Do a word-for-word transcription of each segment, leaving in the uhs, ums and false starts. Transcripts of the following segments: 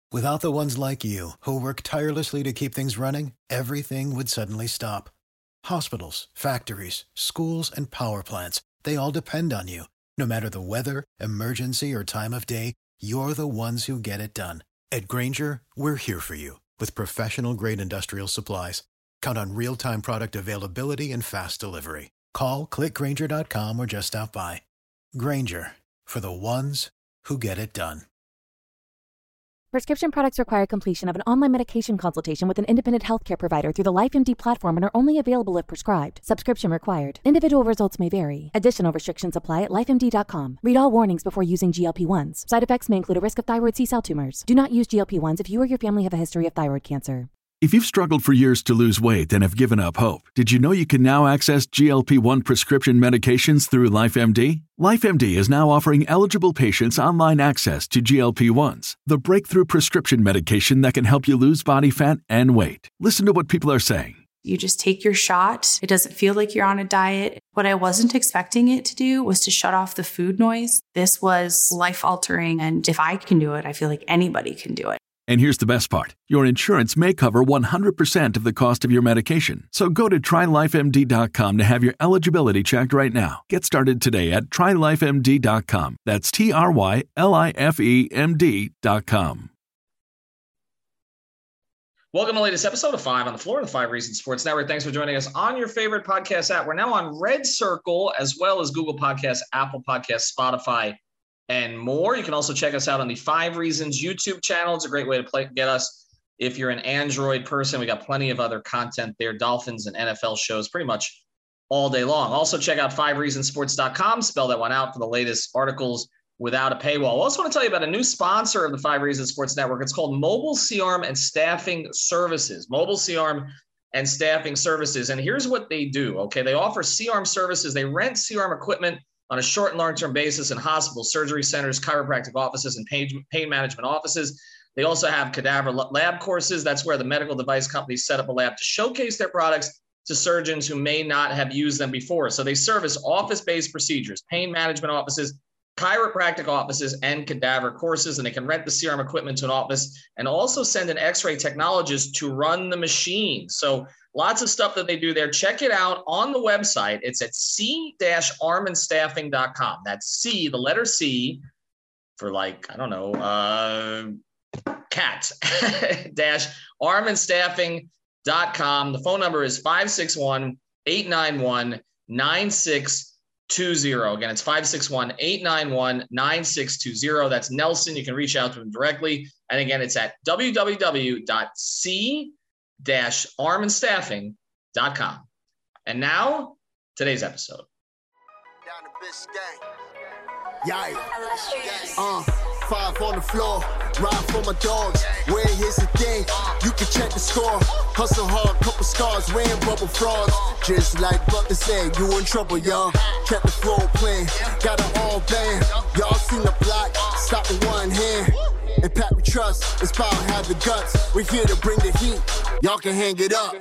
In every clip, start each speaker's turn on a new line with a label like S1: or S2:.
S1: Without the ones like you, who work tirelessly to keep things running, everything would suddenly stop. Hospitals, factories, schools, and power plants, they all depend on you. No matter the weather, emergency, or time of day, you're the ones who get it done. At Grainger, we're here for you with professional-grade industrial supplies. Count on real-time product availability and fast delivery. Call, click Grainger dot com, or just stop by. Grainger, for the ones who get it done.
S2: Prescription products require completion of an online medication consultation with an independent healthcare provider through the LifeMD platform and are only available if prescribed. Subscription required. Individual results may vary. Additional restrictions apply at life M D dot com. Read all warnings before using G L P ones. Side effects may include a risk of thyroid C-cell tumors. Do not use G L P ones if you or your family have a history of thyroid cancer.
S3: If you've struggled for years to lose weight and have given up hope, did you know you can now access G L P one prescription medications through LifeMD? LifeMD is now offering eligible patients online access to G L P ones, the breakthrough prescription medication that can help you lose body fat and weight. Listen to what people are saying.
S4: You just take your shot. It doesn't feel like you're on a diet. What I wasn't expecting it to do was to shut off the food noise. This was life-altering, and if I can do it, I feel like anybody can do it.
S3: And here's the best part. Your insurance may cover one hundred percent of the cost of your medication. So go to try life M D dot com to have your eligibility checked right now. Get started today at try life M D dot com. That's T R Y L I F E M D dot com.
S5: Welcome to the latest episode of Five on the Floor of the Five Reasons Sports Network. Thanks for joining us on your favorite podcast app. We're now on Red Circle, as well as Google Podcasts, Apple Podcasts, Spotify, and more. You can also check us out on the Five Reasons YouTube channel. It's a great way to play, get us. If you're an Android person, we got plenty of other content there, Dolphins and N F L shows pretty much all day long. Also check out five reasons sports dot com. Spell that one out for the latest articles without a paywall. I also want to tell you about a new sponsor of the Five Reasons Sports Network. It's called Mobile C-Arm and Staffing Services. Mobile C-Arm and Staffing Services. And here's what they do, okay? They offer C-Arm services. They rent C-Arm equipment on a short and long-term basis in hospitals, surgery centers, chiropractic offices, and pain, pain management offices. They also have cadaver lab courses. That's where the medical device companies set up a lab to showcase their products to surgeons who may not have used them before. So they service office-based procedures, pain management offices, chiropractic offices, and cadaver courses, and they can rent the C-Arm equipment to an office and also send an X-ray technologist to run the machine. So lots of stuff that they do there. Check it out on the website. It's at c dash arm and staffing dot com. That's C, the letter C, for like, I don't know, uh, cat, dash arm and staffing dot com. The phone number is five six one, eight nine one, nine six two zero. Again, it's five six one, eight nine one, nine six two zero. That's Nelson. You can reach out to him directly. And again, it's at w w w dot c dash arm and staffing dot com. And now, today's episode.
S6: Down the bitch gang. Yeah. Uh, five on the floor. Ride for my dogs. Where here's the thing. You can check the score. Hustle hard, couple scars. Wearing rubber frauds. Just like Butler said, you in trouble, y'all. Kept the floor playing. Got it all banned. Y'all seen the block. Stop with one hand. And Pat we trust. It's power, have the guts. We're here to bring the heat. Y'all can hang it up.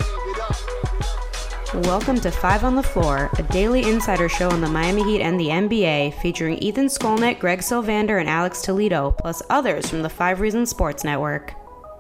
S7: Welcome to Five on the Floor, a daily insider show on the Miami Heat and the N B A, featuring Ethan Skolnick, Greg Sylvander, and Alex Toledo, plus others from the Five Reasons Sports Network.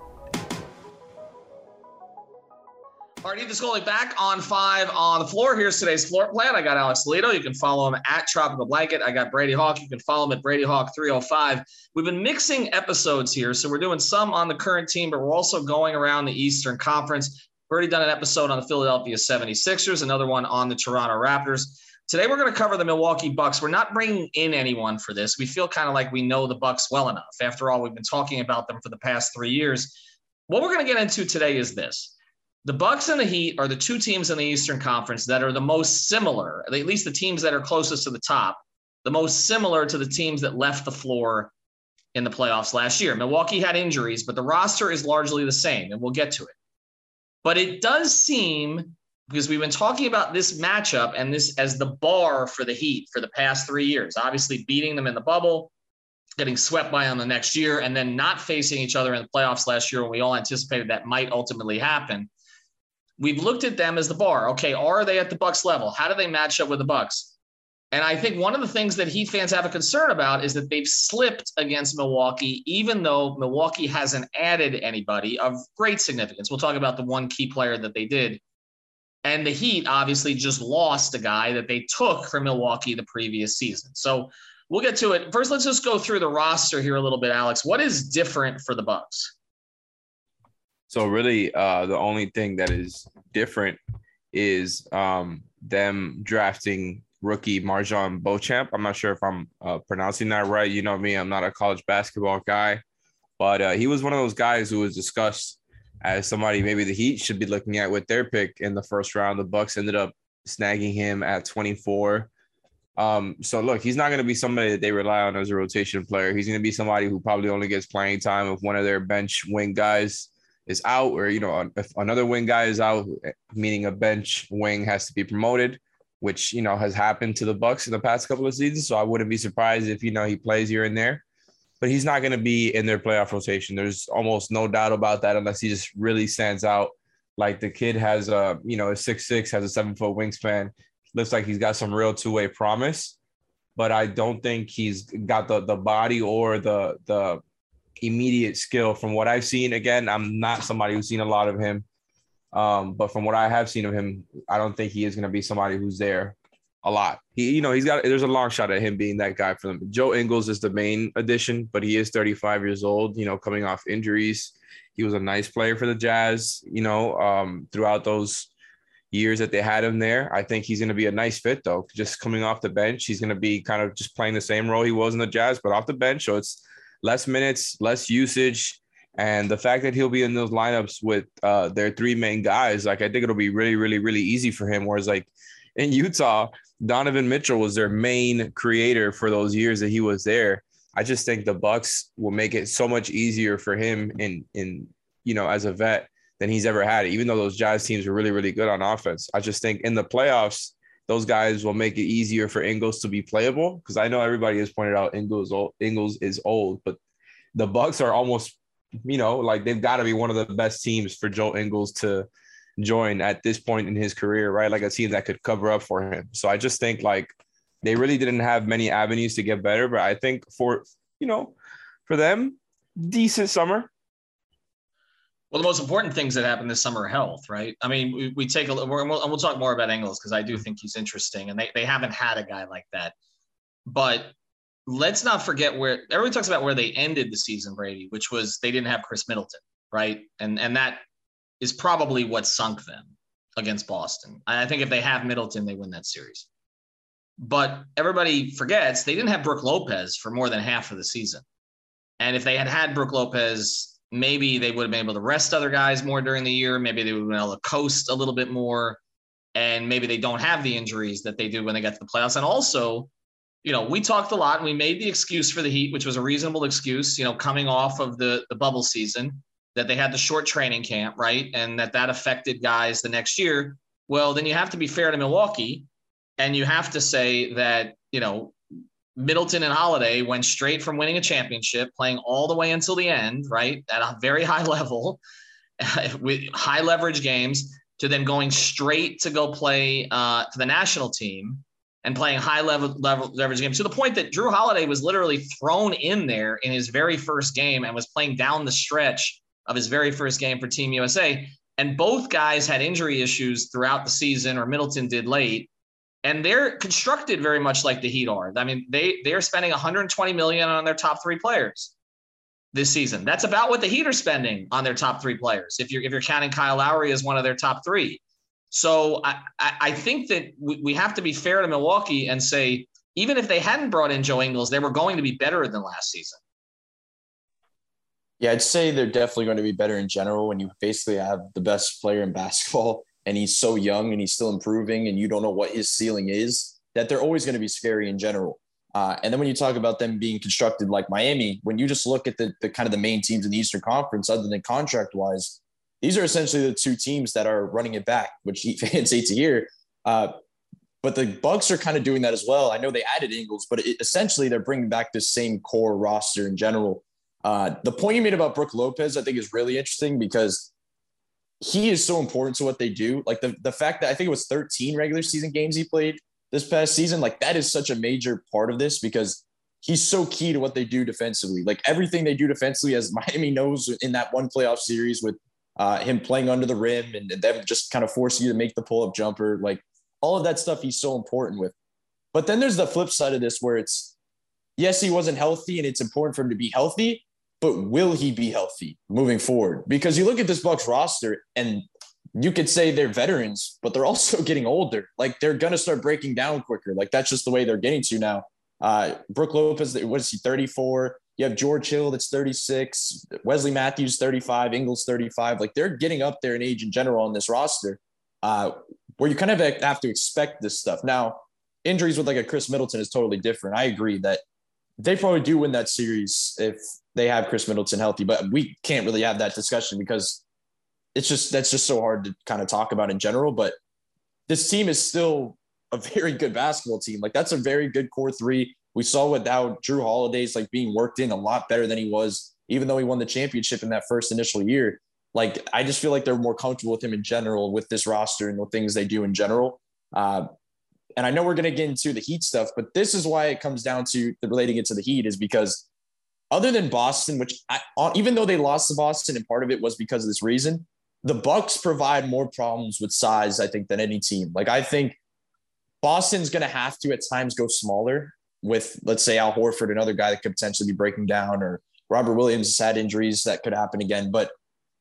S5: All right, Ethan Skolnick back on Five on the Floor. Here's today's floor plan. I got Alex Toledo. You can follow him at Tropical Blanket. I got Brady Hawk. You can follow him at Brady Hawk three oh five. We've been mixing episodes here, so we're doing some on the current team, but we're also going around the Eastern Conference. We've already done an episode on the Philadelphia seventy-sixers, another one on the Toronto Raptors. Today, we're going to cover the Milwaukee Bucks. We're not bringing in anyone for this. We feel kind of like we know the Bucks well enough. After all, we've been talking about them for the past three years. What we're going to get into today is this. The Bucks and the Heat are the two teams in the Eastern Conference that are the most similar, at least the teams that are closest to the top, the most similar to the teams that left the floor in the playoffs last year. Milwaukee had injuries, but the roster is largely the same, and we'll get to it. But it does seem, because we've been talking about this matchup and this as the bar for the Heat for the past three years, obviously beating them in the bubble, getting swept by them the next year, and then not facing each other in the playoffs last year when we all anticipated that might ultimately happen. We've looked at them as the bar. Okay, are they at the Bucks level? How do they match up with the Bucks? And I think one of the things that Heat fans have a concern about is that they've slipped against Milwaukee, even though Milwaukee hasn't added anybody of great significance. We'll talk about the one key player that they did. And the Heat obviously just lost a guy that they took from Milwaukee the previous season. So we'll get to it. First, let's just go through the roster here a little bit, Alex. What is different for the Bucks?
S8: So really, uh, the only thing that is different is um, them drafting rookie MarJon Beauchamp. I'm not sure if I'm uh, pronouncing that right. You know me, I'm not a college basketball guy. But uh, he was one of those guys who was discussed as somebody maybe the Heat should be looking at with their pick in the first round. The Bucks ended up snagging him at twenty-four. Um, so, look, he's not going to be somebody that they rely on as a rotation player. He's going to be somebody who probably only gets playing time if one of their bench wing guys is out, or, you know, if another wing guy is out, meaning a bench wing has to be promoted, which, you know, has happened to the Bucks in the past couple of seasons. So I wouldn't be surprised if, you know, he plays here and there. But he's not going to be in their playoff rotation. There's almost no doubt about that unless he just really stands out. Like the kid has a, you know, a six six, has a seven-foot wingspan. Looks like he's got some real two-way promise. But I don't think he's got the the body or the the immediate skill from what I've seen. Again, I'm not somebody who's seen a lot of him. Um, but from what I have seen of him, I don't think he is going to be somebody who's there a lot. He, you know, he's got, there's a long shot at him being that guy for them. Joe Ingles is the main addition, but he is thirty-five years old, you know, coming off injuries. He was a nice player for the Jazz, you know, um, throughout those years that they had him there. I think he's going to be a nice fit though. Just coming off the bench, he's going to be kind of just playing the same role he was in the Jazz, but off the bench. So it's less minutes, less usage. And the fact that he'll be in those lineups with uh, their three main guys, like I think it'll be really, really, really easy for him. Whereas like in Utah, Donovan Mitchell was their main creator for those years that he was there. I just think the Bucks will make it so much easier for him in, in, you know, as a vet than he's ever had, even though those Jazz teams are really, really good on offense. I just think in the playoffs, those guys will make it easier for Ingles to be playable. Because I know everybody has pointed out Ingles, Ingles is old, but the Bucks are almost, you know, like they've got to be one of the best teams for Joe Ingles to join at this point in his career, right? Like a team that could cover up for him. So I just think like they really didn't have many avenues to get better, but I think for, you know, for them, decent summer.
S5: Well, the most important things that happened this summer are health, right? I mean, we, we take a look, and we'll, we'll talk more about Ingles because I do think he's interesting, and they, they haven't had a guy like that. But let's not forget where everyone talks about where they ended the season, Brady, which was they didn't have Chris Middleton, right? And and that is probably what sunk them against Boston. I think if they have Middleton, they win that series. But everybody forgets they didn't have Brook Lopez for more than half of the season. And if they had had Brook Lopez, maybe they would have been able to rest other guys more during the year. Maybe they would have been able to coast a little bit more. And maybe they don't have the injuries that they do when they get to the playoffs. And also, you know, we talked a lot and we made the excuse for the Heat, which was a reasonable excuse, you know, coming off of the, the bubble season, that they had the short training camp, right? And that that affected guys the next year. Well, then you have to be fair to Milwaukee. And you have to say that, you know, Middleton and Holiday went straight from winning a championship, playing all the way until the end, right, at a very high level, with high leverage games, to then going straight to go play uh, for the national team and playing high level, level leverage games, to the point that Drew Holiday was literally thrown in there in his very first game and was playing down the stretch of his very first game for Team U S A. And both guys had injury issues throughout the season, or Middleton did late. And they're constructed very much like the Heat are. I mean, they they're spending one hundred twenty million dollars on their top three players this season. That's about what the Heat are spending on their top three players, if you're if you're counting Kyle Lowry as one of their top three. So I, I, I think that we, we have to be fair to Milwaukee and say, even if they hadn't brought in Joe Ingles, they were going to be better than last season.
S9: Yeah, I'd say they're definitely going to be better in general when you basically have the best player in basketball and he's so young and he's still improving and you don't know what his ceiling is, that they're always going to be scary in general. Uh, and then when you talk about them being constructed like Miami, when you just look at the, the kind of the main teams in the Eastern Conference, other than contract-wise, these are essentially the two teams that are running it back, which Heat fans hate to hear. Uh, but the Bucks are kind of doing that as well. I know they added Ingles, but it, essentially they're bringing back the same core roster in general. Uh, the point you made about Brook Lopez, I think, is really interesting because he is so important to what they do. Like the, the fact that I think it was thirteen regular season games he played this past season, like that is such a major part of this because he's so key to what they do defensively. Like everything they do defensively, as Miami knows in that one playoff series with uh, him playing under the rim and them just kind of forcing you to make the pull-up jumper, like all of that stuff he's so important with. But then there's the flip side of this where it's, yes, he wasn't healthy and it's important for him to be healthy, but will he be healthy moving forward? Because you look at this Bucks roster and you could say they're veterans, but they're also getting older. Like they're going to start breaking down quicker. Like that's just the way they're getting to now. Uh, Brook Lopez, what is he, thirty-four? You have George Hill, that's thirty-six. Wesley Matthews, thirty-five. Ingles, thirty-five. Like they're getting up there in age in general on this roster uh, where you kind of have to expect this stuff. Now, injuries with like a Chris Middleton is totally different. I agree that they probably do win that series if they have Chris Middleton healthy, but we can't really have that discussion because it's just, that's just so hard to kind of talk about in general. But this team is still a very good basketball team. Like that's a very good core three. We saw with how Drew Holiday's like being worked in a lot better than he was, even though he won the championship in that first initial year. Like, I just feel like they're more comfortable with him in general with this roster and the things they do in general. Uh, and I know we're going to get into the Heat stuff, but this is why it comes down to the relating it to the Heat is because other than Boston, which I, even though they lost to Boston and part of it was because of this reason, the Bucks provide more problems with size, I think, than any team. Like, I think Boston's going to have to at times go smaller with, let's say, Al Horford, another guy that could potentially be breaking down, or Robert Williams has had injuries that could happen again. But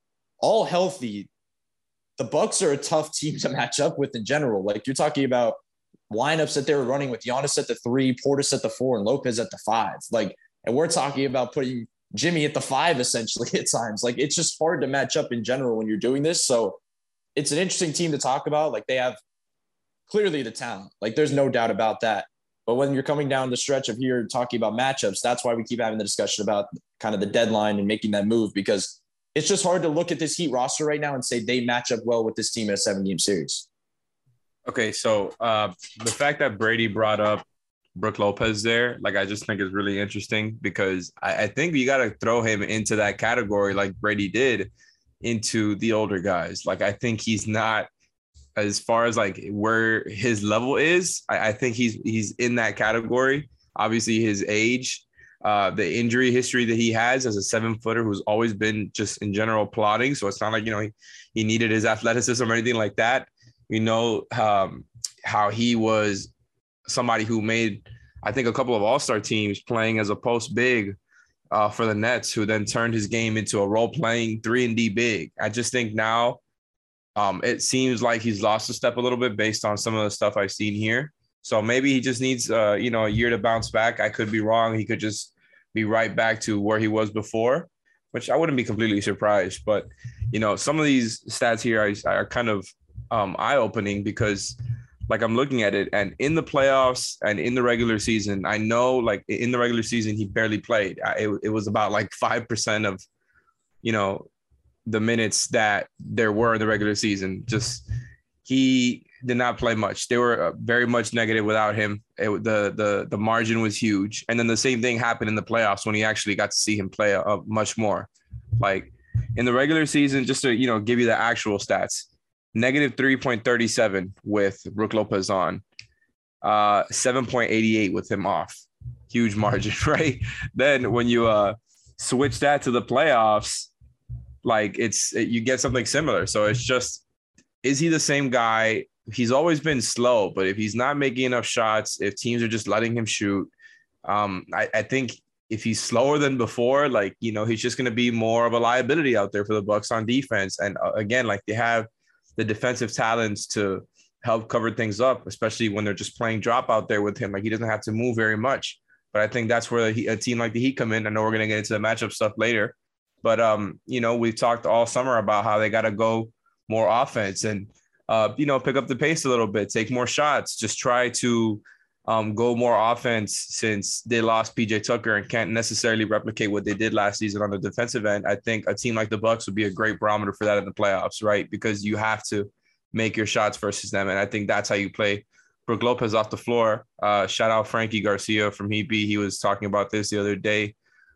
S9: all healthy, the Bucks are a tough team to match up with in general. Like, you're talking about lineups that they were running with Giannis at the three, Portis at the four, and Lopez at the five. Like, and we're talking about putting Jimmy at the five essentially at times. Like, it's just hard to match up in general when you're doing this. So it's an interesting team to talk about. Like, they have clearly the talent. Like, there's no doubt about that. But when you're coming down the stretch of here talking about matchups, that's why we keep having the discussion about kind of the deadline and making that move, because it's just hard to look at this Heat roster right now and say they match up well with this team in a seven-game series.
S8: Okay, so uh, the fact that Brady brought up Brook Lopez there, like, I just think is really interesting, because I, I think you got to throw him into that category like Brady did into the older guys. Like, I think he's not, as far as like where his level is, I, I think he's he's in that category. Obviously, his age, uh, the injury history that he has as a seven footer who's always been just in general plodding. So it's not like, you know, he, he needed his athleticism or anything like that. You know, um, how he was somebody who made, I think, a couple of all-star teams playing as a post big uh, for the Nets, who then turned his game into a role-playing three and D big. I just think now um, it seems like he's lost a step a little bit based on some of the stuff I've seen here. So maybe he just needs, uh, you know, a year to bounce back. I could be wrong. He could just be right back to where he was before, which I wouldn't be completely surprised. But, you know, some of these stats here are, are kind of um, eye-opening, because like I'm looking at it, and in the playoffs and in the regular season, I know like in the regular season, he barely played. It, it was about like five percent of, you know, the minutes that there were in the regular season. Just, he did not play much. They were very much negative without him. It, the, the, the margin was huge. And then the same thing happened in the playoffs when he actually got to see him play uh, much more. Like in the regular season, just to, you know, give you the actual stats, negative three point three seven with Brook Lopez on, uh, seven point eight eight with him off. Huge margin, right? Then when you uh, switch that to the playoffs, like it's it, you get something similar. So it's just, is he the same guy? He's always been slow, but if he's not making enough shots, if teams are just letting him shoot, um, I, I think if he's slower than before, like, you know, he's just going to be more of a liability out there for the Bucks on defense. And uh, again, like, they have the defensive talents to help cover things up, especially when they're just playing drop out there with him. Like, he doesn't have to move very much. But I think that's where he, a team like the Heat come in. I know we're going to get into the matchup stuff later. But, um, you know, we've talked all summer about how they got to go more offense and, uh, you know, pick up the pace a little bit, take more shots, just try to um, go more offense, since they lost P J Tucker and can't necessarily replicate what they did last season on the defensive end. I think a team like the Bucks would be a great barometer for that in the playoffs, right? Because you have to make your shots versus them. And I think that's how you play Brook Lopez off the floor. Uh, shout out Frankie Garcia from Heat B. He was talking about this the other day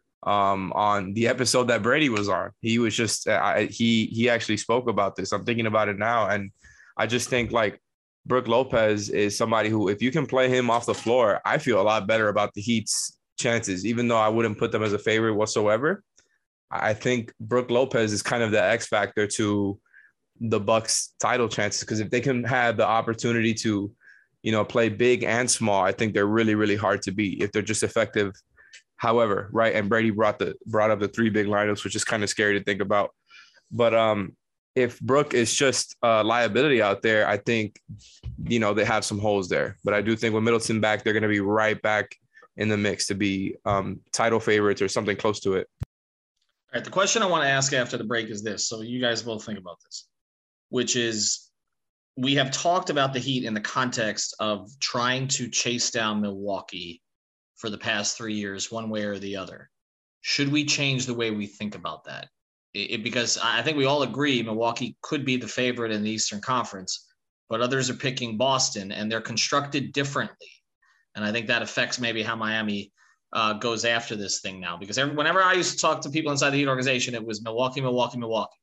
S8: um, on the episode that Brady was on. He was just, I, he, he actually spoke about this. I'm thinking about it now. And I just think, like, Brook Lopez is somebody who, if you can play him off the floor, I feel a lot better about the Heat's chances, even though I wouldn't put them as a favorite whatsoever. I think Brook Lopez is kind of the X factor to the Bucks title chances, because if they can have the opportunity to, you know, play big and small, I think they're really, really hard to beat if they're just effective. However, right. And Brady brought the brought up the three big lineups, which is kind of scary to think about. But um, if Brook is just a liability out there, I think, you know, they have some holes there. But I do think with Middleton back, they're going to be right back in the mix to be um, title favorites or something close to it.
S5: All right. The question I want to ask after the break is this. So you guys both think about this, which is, we have talked about the Heat in the context of trying to chase down Milwaukee for the past three years, one way or the other. Should we change the way we think about that? It, because I think we all agree Milwaukee could be the favorite in the Eastern Conference, but others are picking Boston, and they're constructed differently. And I think that affects maybe how Miami uh, goes after this thing now, because every, whenever I used to talk to people inside the Heat organization, it was Milwaukee, Milwaukee, Milwaukee.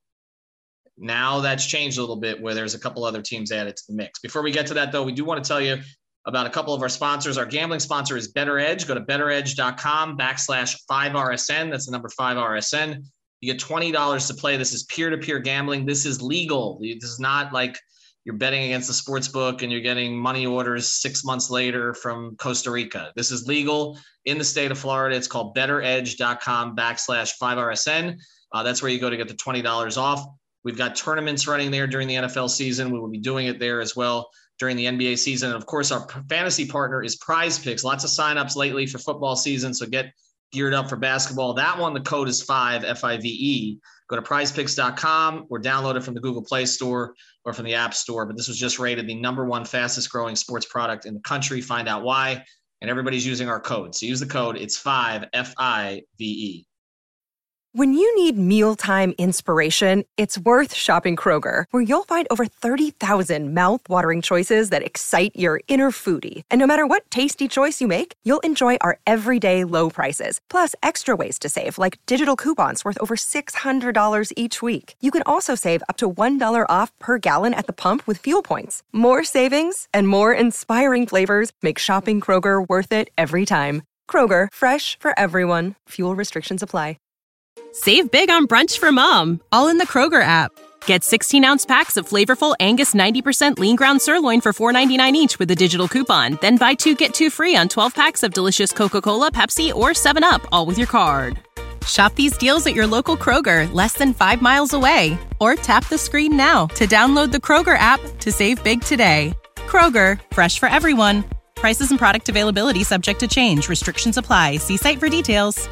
S5: Now that's changed a little bit, where there's a couple other teams added to the mix. Before we get to that, though, we do want to tell you about a couple of our sponsors. Our gambling sponsor is BetterEdge. Go to betteredge.com backslash 5RSN. That's the number five R S N. You get twenty dollars to play. This is peer-to-peer gambling. This is legal. This is not like you're betting against the sports book and you're getting money orders six months later from Costa Rica. This is legal in the state of Florida. It's called betteredge.com backslash 5RSN. Uh, that's where you go to get the twenty dollars off. We've got tournaments running there during the N F L season. We will be doing it there as well during the N B A season. And of course, our fantasy partner is Prize Picks. Lots of signups lately for football season, so get geared up for basketball. That one, the code is five, F I V E. Go to prize picks dot com or download it from the Google Play Store or from the App Store. But this was just rated the number one fastest growing sports product in the country. Find out why. And everybody's using our code. So use the code. It's five, F I V E.
S10: When you need mealtime inspiration, it's worth shopping Kroger, where you'll find over thirty thousand mouth-watering choices that excite your inner foodie. And no matter what tasty choice you make, you'll enjoy our everyday low prices, plus extra ways to save, like digital coupons worth over six hundred dollars each week. You can also save up to one dollar off per gallon at the pump with fuel points. More savings and more inspiring flavors make shopping Kroger worth it every time. Kroger, fresh for everyone. Fuel restrictions apply.
S11: Save big on brunch for mom, all in the Kroger app. Get sixteen-ounce packs of flavorful Angus ninety percent lean ground sirloin for four ninety-nine each with a digital coupon. Then buy two, get two free on twelve packs of delicious Coca-Cola, Pepsi, or seven up, all with your card. Shop these deals at your local Kroger, less than five miles away. Or tap the screen now to download the Kroger app to save big today. Kroger, fresh for everyone. Prices and product availability subject to change. Restrictions apply. See site for details.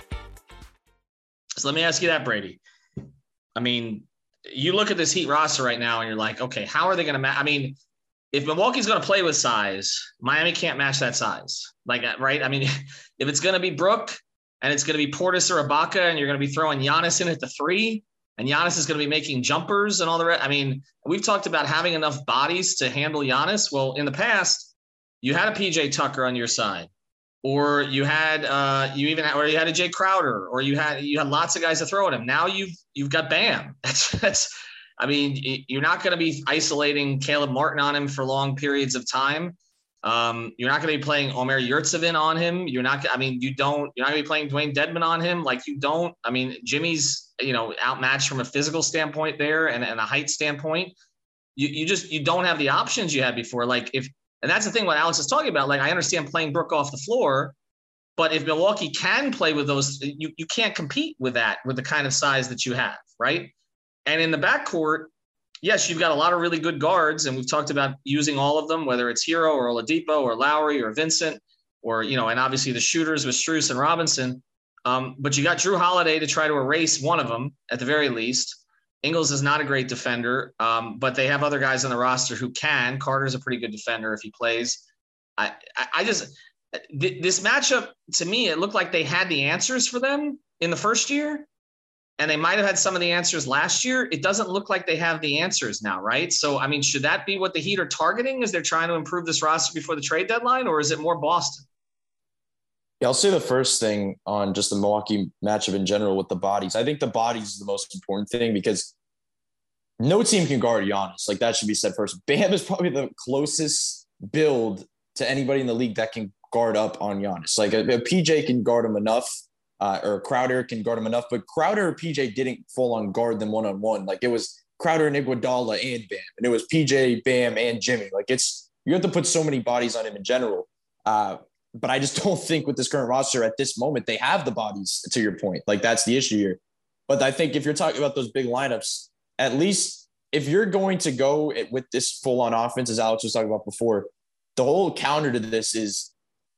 S5: So let me ask you that, Brady. I mean, you look at this Heat roster right now and you're like, okay, how are they going to match? I mean, if Milwaukee's going to play with size, Miami can't match that size. Like, right? I mean, if it's going to be Brook and it's going to be Portis or Ibaka and you're going to be throwing Giannis in at the three and Giannis is going to be making jumpers and all the rest. I mean, we've talked about having enough bodies to handle Giannis. Well, in the past, you had a P J Tucker on your side. Or you had uh, you even had, or you had a Jay Crowder, or you had you had lots of guys to throw at him. Now you've you've got Bam. That's that's. I mean, you're not going to be isolating Caleb Martin on him for long periods of time. Um, you're not going to be playing Omer Yurtseven on him. You're not. I mean, you don't. You're not going to be playing Dwayne Dedmon on him. Like you don't. I mean, Jimmy's you know outmatched from a physical standpoint there and, and a height standpoint. You you just you don't have the options you had before. Like if. And that's the thing what Alex is talking about. Like, I understand playing Brook off the floor, but if Milwaukee can play with those, you, you can't compete with that, with the kind of size that you have, right? And in the backcourt, yes, you've got a lot of really good guards, and we've talked about using all of them, whether it's Hero or Oladipo or Lowry or Vincent or, you know, and obviously the shooters with Strus and Robinson. Um, but you got Drew Holiday to try to erase one of them at the very least. Ingles is not a great defender, um, but they have other guys on the roster who can. Carter's a pretty good defender if he plays. I, I, I just th- this matchup, to me, it looked like they had the answers for them in the first year, and they might have had some of the answers last year. It doesn't look like they have the answers now, right? So, I mean, should that be what the Heat are targeting as they're trying to improve this roster before the trade deadline, or is it more Boston?
S9: Yeah, I'll say the first thing on just the Milwaukee matchup in general with the bodies. I think the bodies is the most important thing because no team can guard Giannis. Like, that should be said first. Bam is probably the closest build to anybody in the league that can guard up on Giannis. Like, a, a P J can guard him enough, uh, or Crowder can guard him enough, but Crowder or P J didn't full on guard them one-on-one. Like, it was Crowder and Iguodala and Bam, and it was P J, Bam, and Jimmy. Like, it's, you have to put so many bodies on him in general. Uh, but I just don't think with this current roster at this moment, they have the bodies, to your point. Like, that's the issue here. But I think if you're talking about those big lineups, at least if you're going to go with this full-on offense, as Alex was talking about before, the whole counter to this is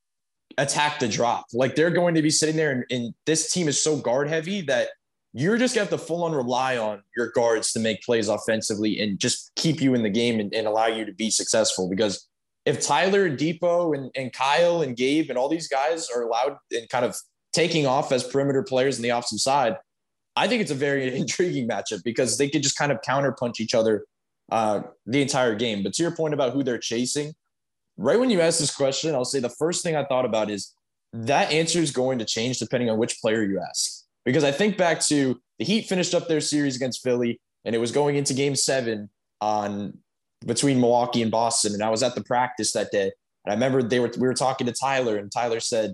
S9: attack the drop. Like, they're going to be sitting there, and, and this team is so guard-heavy that you're just going to have to full-on rely on your guards to make plays offensively and just keep you in the game and, and allow you to be successful. Because if Tyler, Depot, and, and Kyle and Gabe and all these guys are allowed and kind of taking off as perimeter players on the offensive side, I think it's a very intriguing matchup because they could just kind of counterpunch each other uh, the entire game. But to your point about who they're chasing, right when you asked this question, I'll say the first thing I thought about is that answer is going to change depending on which player you ask. Because I think back to the Heat finished up their series against Philly, and it was going into game seven on between Milwaukee and Boston. And I was at the practice that day. And I remember they were we were talking to Tyler, and Tyler said,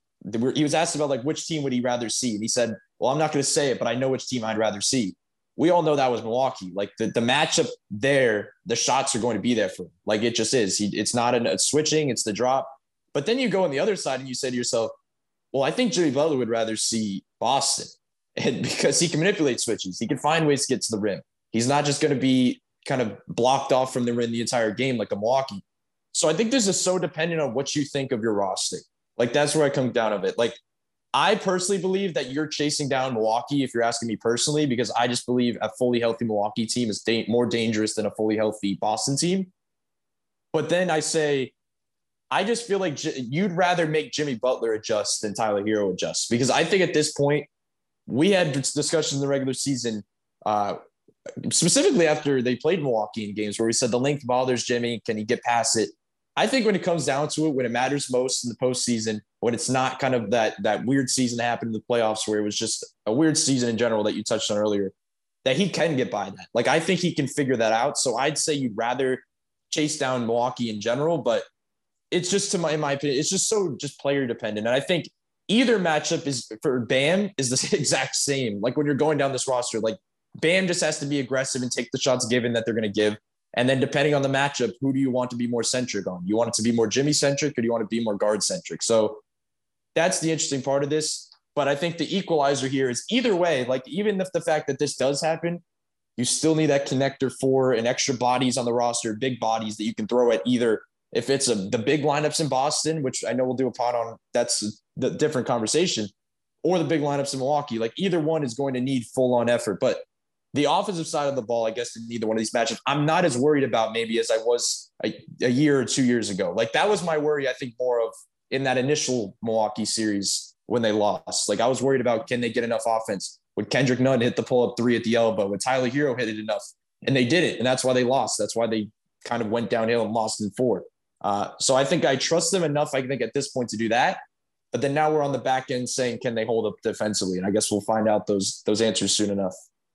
S9: he was asked about like which team would he rather see. And he said, well, I'm not going to say it, but I know which team I'd rather see. We all know that was Milwaukee. Like the, the matchup there, the shots are going to be there for him. Like it just is. He, it's not a, a switching, it's the drop. But then you go on the other side and you say to yourself, well, I think Jimmy Butler would rather see Boston, and because he can manipulate switches. He can find ways to get to the rim. He's not just going to be kind of blocked off from the rim the entire game like a Milwaukee. So I think this is so dependent on what you think of your roster. Like that's where I come down of it. Like I personally believe that you're chasing down Milwaukee if you're asking me personally, because I just believe a fully healthy Milwaukee team is da- more dangerous than a fully healthy Boston team. But then I say, I just feel like J- you'd rather make Jimmy Butler adjust than Tyler Hero adjust, because I think at this point we had discussions in the regular season, uh, specifically after they played Milwaukee in games where we said the length bothers Jimmy. Can he get past it? I think when it comes down to it, when it matters most in the postseason, when it's not kind of that that weird season that happened in the playoffs where it was just a weird season in general that you touched on earlier, that he can get by that. Like I think he can figure that out. So I'd say you'd rather chase down Milwaukee in general, but it's just to my in my opinion, it's just so just player dependent. And I think either matchup is for Bam is the exact same. Like when you're going down this roster, like Bam just has to be aggressive and take the shots given that they're going to give. And then depending on the matchup, who do you want to be more centric on? You want it to be more Jimmy centric, or do you want to be more guard centric? So that's the interesting part of this. But I think the equalizer here is either way, like even if the fact that this does happen, you still need that connector for and extra bodies on the roster, big bodies that you can throw at either. If it's a, the big lineups in Boston, which I know we'll do a pod on, that's the different conversation, or the big lineups in Milwaukee, like either one is going to need full on effort. But the offensive side of the ball, I guess, in either one of these matchups, I'm not as worried about maybe as I was a, a year or two years ago. Like that was my worry, I think, more of in that initial Milwaukee series when they lost. Like I was worried about, can they get enough offense? Would Kendrick Nunn hit the pull-up three at the elbow? Would Tyler Hero hit it enough? And they did it, and that's why they lost. That's why they kind of went downhill and lost in four. Uh, so I think I trust them enough, I think, at this point to do that. But then now we're on the back end saying, can they hold up defensively? And I guess we'll find out those those answers soon enough.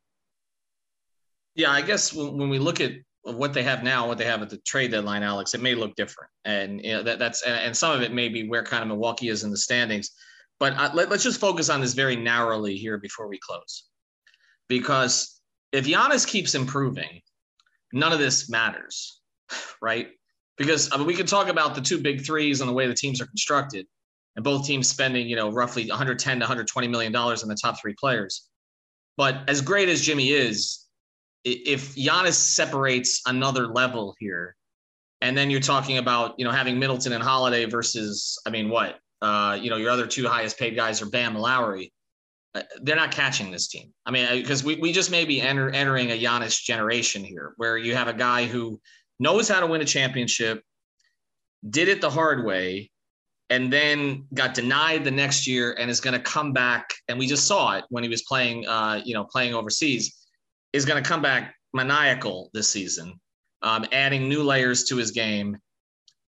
S5: Yeah, I guess when, when we look at what they have now, what they have at the trade deadline, Alex, it may look different. And you know, that, that's and, and some of it may be where kind of Milwaukee is in the standings. But uh, let, let's just focus on this very narrowly here before we close. Because if Giannis keeps improving, none of this matters, right? Because I mean, we can talk about the two big threes and the way the teams are constructed, and both teams spending, you know, roughly one hundred ten to one hundred twenty million dollars on the top three players. But as great as Jimmy is, if Giannis separates another level here, and then you're talking about, you know, having Middleton and Holiday versus, I mean, what, uh, you know, your other two highest paid guys are Bam and Lowry. They're not catching this team. I mean, because we, we just may be enter, entering a Giannis generation here, where you have a guy who knows how to win a championship, did it the hard way, and then got denied the next year and is going to come back. And we just saw it when he was playing, uh, you know, playing overseas, is going to come back maniacal this season, um, adding new layers to his game.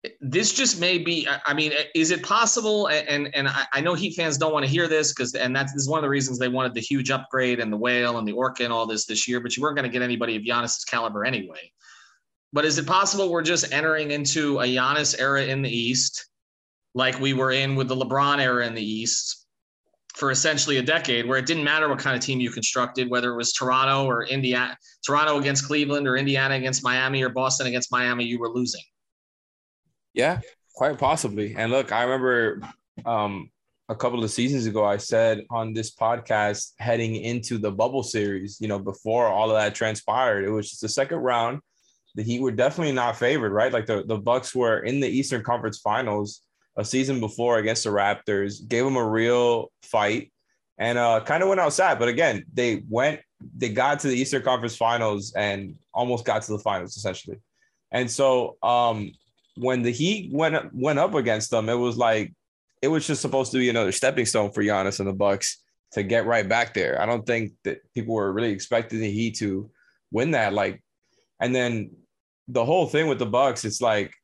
S5: this just may be, I mean, is it possible? And and I know Heat fans don't want to hear this because, and that's this is one of the reasons they wanted the huge upgrade and the whale and the orca and all this this year, but you weren't going to get anybody of Giannis's caliber anyway. But is it possible we're just entering into a Giannis era in the East, like we were in with the LeBron era in the East for essentially a decade, where it didn't matter what kind of team you constructed, whether it was Toronto or Indiana, Toronto against Cleveland or Indiana against Miami or Boston against Miami, you were losing.
S8: Yeah, quite possibly. And look, I remember um, a couple of seasons ago, I said on this podcast heading into the bubble series, you know, before all of that transpired, it was just the second round. The Heat were definitely not favored, right? Like the, the Bucks were in the Eastern Conference Finals a season before against the Raptors, gave them a real fight and uh, kind of went outside. But again, they went, they got to the Eastern Conference Finals and almost got to the finals essentially. And so, um, when the Heat went went up against them, it was like it was just supposed to be another stepping stone for Giannis and the Bucks to get right back there. I don't think that people were really expecting the Heat to win that. Like, and then the whole thing with the Bucks, it's like,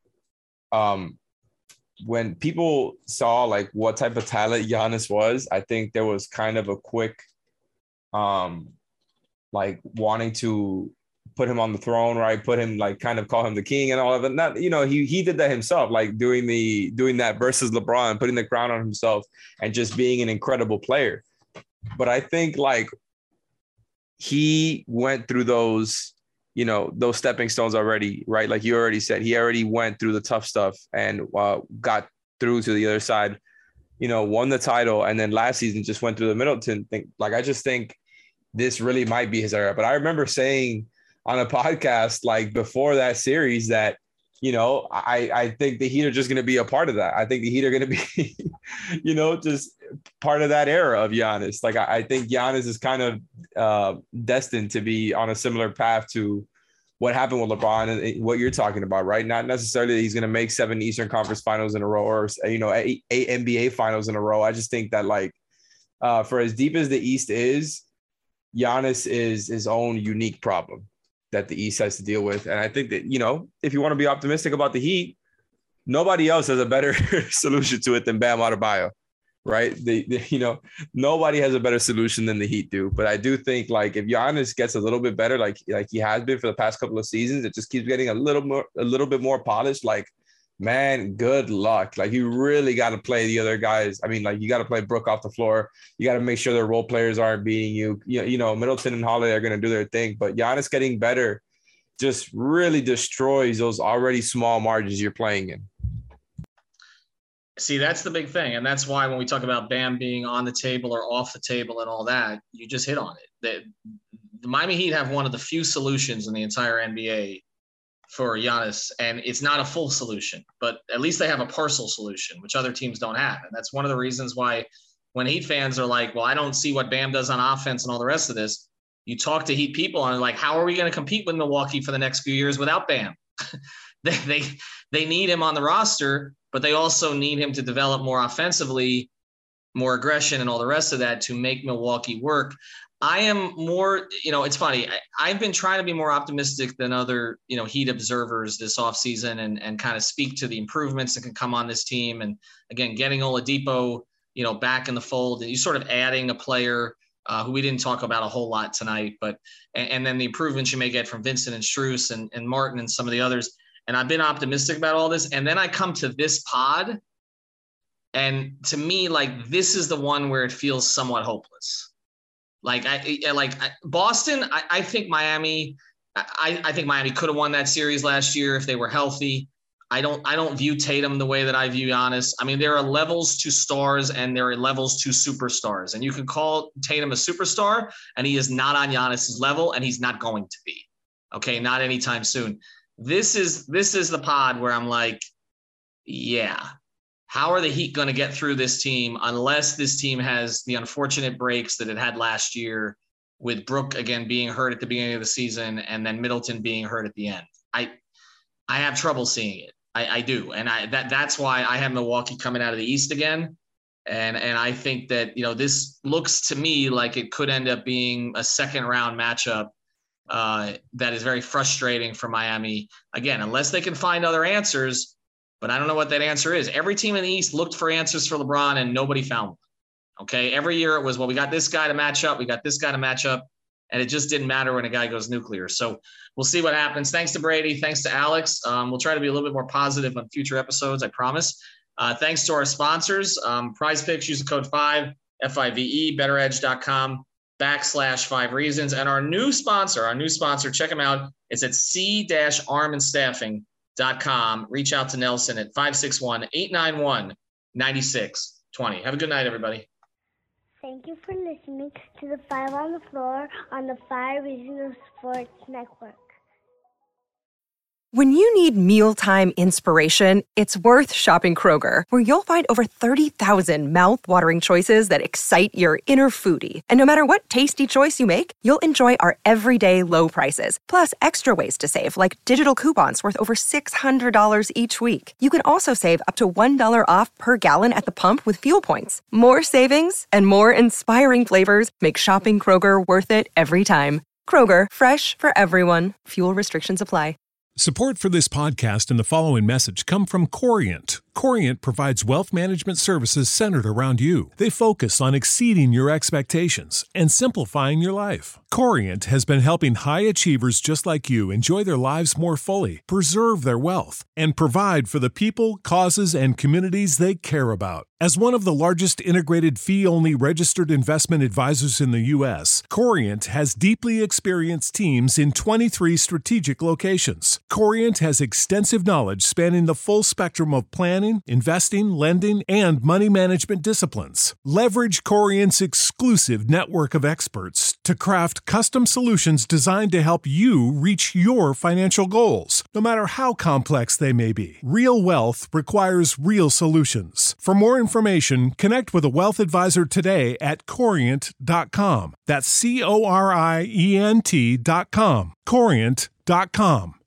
S8: um, when people saw like what type of talent Giannis was, I think there was kind of a quick, um, like wanting to put him on the throne, right? Put him like kind of call him the king and all of it. Not, you know, he he did that himself, like doing the doing that versus LeBron, putting the crown on himself and just being an incredible player. But I think like he went through those, you know, those stepping stones already, right? Like you already said, he already went through the tough stuff and uh, got through to the other side, you know, won the title. And then last season just went through the Middleton thing. Like, I just think this really might be his era. But I remember saying on a podcast, like before that series, that, you know, I, I think the Heat are just going to be a part of that. I think the Heat are going to be, you know, just part of that era of Giannis. Like, I, I think Giannis is kind of uh, destined to be on a similar path to what happened with LeBron and what you're talking about, right? Not necessarily that he's going to make seven Eastern Conference Finals in a row or, you know, eight, eight N B A Finals in a row. I just think that, like, uh, for as deep as the East is, Giannis is his own unique problem that the East has to deal with. And I think that, you know, if you want to be optimistic about the Heat, nobody else has a better solution to it than Bam Adebayo, right? The, the, you know, nobody has a better solution than the Heat do. But I do think, like, if Giannis gets a little bit better, like like he has been for the past couple of seasons, it just keeps getting a little more, a little bit more polished. Like, man, good luck. Like, you really got to play the other guys. I mean, like, you got to play Brook off the floor. You got to make sure their role players aren't beating you. You know, you know Middleton and Holiday are going to do their thing. But Giannis getting better just really destroys those already small margins you're playing in.
S5: See, that's the big thing. And that's why when we talk about Bam being on the table or off the table and all that, you just hit on it. The, the Miami Heat have one of the few solutions in the entire N B A for Giannis, and it's not a full solution, but at least they have a partial solution, which other teams don't have. And that's one of the reasons why when Heat fans are like, well, I don't see what Bam does on offense and all the rest of this, you talk to Heat people and they're like, how are we going to compete with Milwaukee for the next few years without Bam? they, they, they need him on the roster, but they also need him to develop more offensively, more aggression and all the rest of that to make Milwaukee work. I am more, you know, it's funny. I, I've been trying to be more optimistic than other, you know, Heat observers this offseason and, and kind of speak to the improvements that can come on this team. And again, getting Oladipo, you know, back in the fold, and you sort of adding a player uh, who we didn't talk about a whole lot tonight, but, and, and then the improvements you may get from Vincent and Strus and, and Martin and some of the others. And I've been optimistic about all this. And then I come to this pod, and to me, like, this is the one where it feels somewhat hopeless. Like I like Boston, I, I think Miami, I, I think Miami could have won that series last year if they were healthy. I don't I don't view Tatum the way that I view Giannis. I mean, there are levels to stars and there are levels to superstars. And you can call Tatum a superstar, and he is not on Giannis's level, and he's not going to be. Okay, not anytime soon. This is this is the pod where I'm like, yeah. How are the Heat going to get through this team unless this team has the unfortunate breaks that it had last year with Brook, again, being hurt at the beginning of the season and then Middleton being hurt at the end? I I have trouble seeing it. I, I do. And I that that's why I have Milwaukee coming out of the East again. And, and I think that, you know, this looks to me like it could end up being a second round matchup uh, that is very frustrating for Miami. Again, unless they can find other answers. but I don't know what that answer is. Every team in the East looked for answers for LeBron and nobody found one. Okay. Every year it was, well, we got this guy to match up. We got this guy to match up. And it just didn't matter when a guy goes nuclear. So we'll see what happens. Thanks to Brady. Thanks to Alex. Um, we'll try to be a little bit more positive on future episodes, I promise. Uh, thanks to our sponsors, um, Prize Picks, use the code five, F I V E, betteredge.com backslash five reasons. And our new sponsor, our new sponsor, check them out. It's at c arm and staffing dot com. Reach out to Nelson at five six one, eight nine one, nine six two zero. Have a good night, everybody.
S12: Thank you for listening to the Five on the Floor on the Five Reasons Sports Network.
S10: When you need mealtime inspiration, it's worth shopping Kroger, where you'll find over thirty thousand mouth-watering choices that excite your inner foodie. And no matter what tasty choice you make, you'll enjoy our everyday low prices, plus extra ways to save, like digital coupons worth over six hundred dollars each week. You can also save up to one dollar off per gallon at the pump with fuel points. More savings and more inspiring flavors make shopping Kroger worth it every time. Kroger, fresh for everyone. Fuel restrictions apply.
S13: Support for this podcast and the following message come from Corient. Corient provides wealth management services centered around you. They focus on exceeding your expectations and simplifying your life. Corient has been helping high achievers just like you enjoy their lives more fully, preserve their wealth, and provide for the people, causes, and communities they care about. As one of the largest integrated fee-only registered investment advisors in the U S, Corient has deeply experienced teams in twenty-three strategic locations. Corient has extensive knowledge spanning the full spectrum of planning, investing, lending, and money management disciplines. Leverage Corient's exclusive network of experts to craft custom solutions designed to help you reach your financial goals, no matter how complex they may be. Real wealth requires real solutions. For more information, connect with a wealth advisor today at corient dot com. That's C O R I E N T dot com. corient dot com.